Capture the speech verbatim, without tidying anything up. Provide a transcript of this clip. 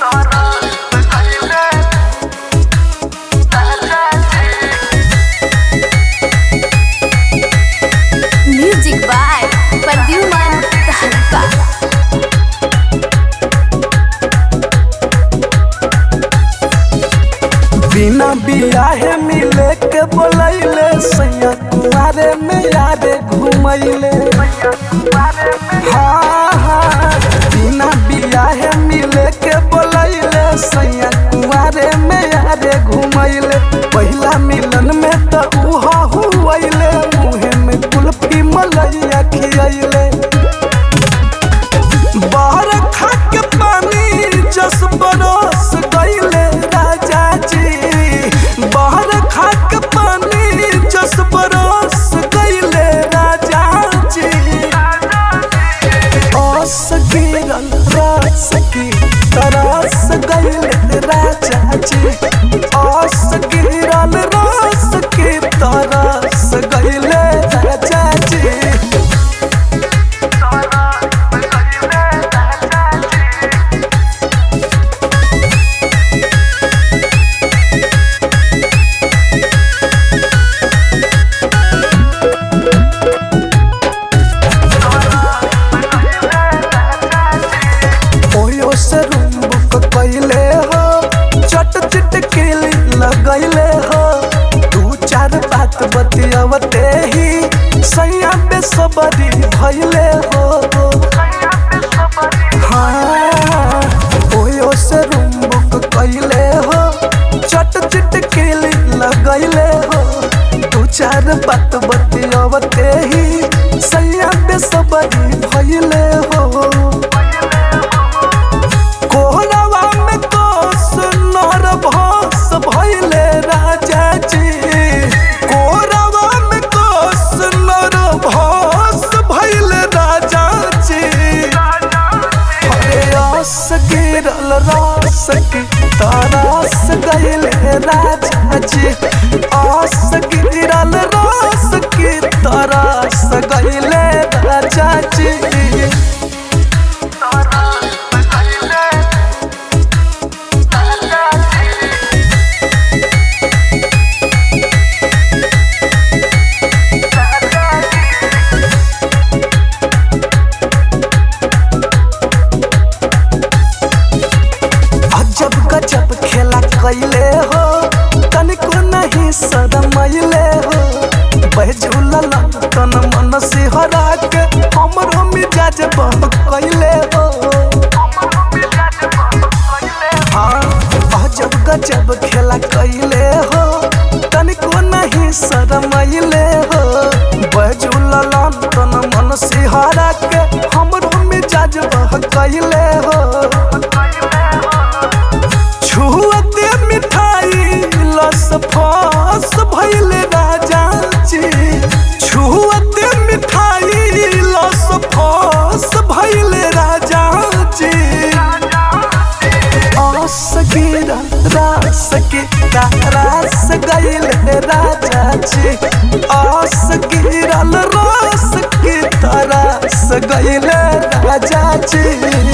Music by Pradyuman तहलका। बिना बियाहे मिले के बोलैले सैया कुआरे में यारे घुमैले। हाँ हाँ बिना बियाहे मिले के बोलैले सैया कुआरे में यारे घुमैले। पहिला मिलन में तो उहा हुआइले मुहे में कुल्फी मलैया खियैले। बाहर खा के पानी जस बरस गईले राजा जी। बाहर खा के पानी जस बरस गईले राजा जी। ओस गिरल रस की तरस गईले राजा जी। ओस गिरल रस की तरस गईले राजा जी। से रूम बुक कैले हो चट चिट केली लगैले हो। दू चार बात बतियावते ही सैया बेसबरी भइले हो। हाँ ओयो से रूम बुक कैले हो चट चिट केली लगैले हो। दू चार बात बतियावते ही सैया बेसबरी भइले हो। कोहरावा में कोस नर भस भइले राजा जी। कोहरावा में कोस नर भस भइले राजा जी। अरे आस गिरल रस की तरस गइले राजा जी। आस गिरल रस की तरस गइले राजा जी। अजब गजब खेला कैले हो तनिको नहीं शरमैले हो। बहझुलल तन मन सिहरा के हमरो मिजाज बहकैले हो। हाँ अजब गजब खेला कैले हो तनिको नहीं शरमैले हो। बहझुलल तन मन सिहरा के हमरो मिजाज बहकैले हो। छुअते मिठाई लस फस भइले राजा जी। छुअते मिठाई लस फस भइले राजा जी। आस गिरल रस की तरस गइले राजा जी। आस गिरल रस की तरस गइले राजा जी।